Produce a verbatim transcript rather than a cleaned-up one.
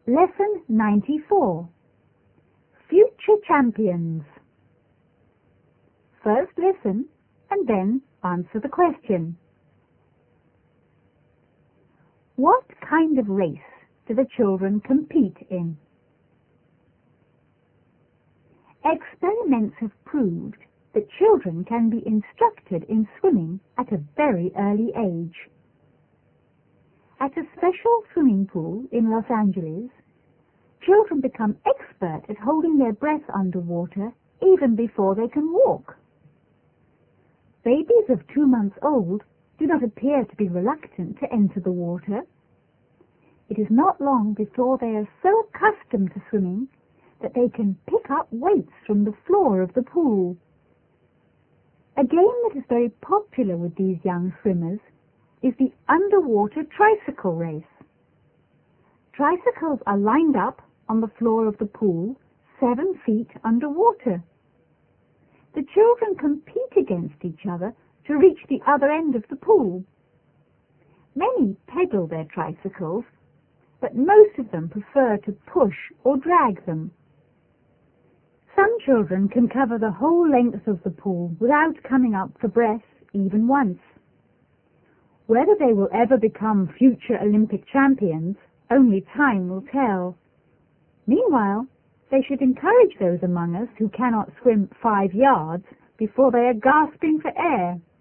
Lesson ninety-four. Future Champions. First listen and then answer the question. What kind of race do the children compete in? Experiments have proved that children can be instructed in swimming at a very early age. At a special swimming pool in Los Angeles, children become expert at holding their breath underwater even before they can walk. Babies of two months old do not appear to be reluctant to enter the water. It is not long before they are so accustomed to swimming that they can pick up weights from the floor of the pool. A game that is very popular with these young swimmers is the underwater tricycle race. Tricycles are lined up on the floor of the pool, seven feet underwater. The children compete against each other to reach the other end of the pool. Many pedal their tricycles, but most of them prefer to push or drag them. Some children can cover the whole length of the pool without coming up for breath even once. Whether they will ever become future Olympic champions, only time will tell. Meanwhile, they should encourage those among us who cannot swim five yards before they are gasping for air.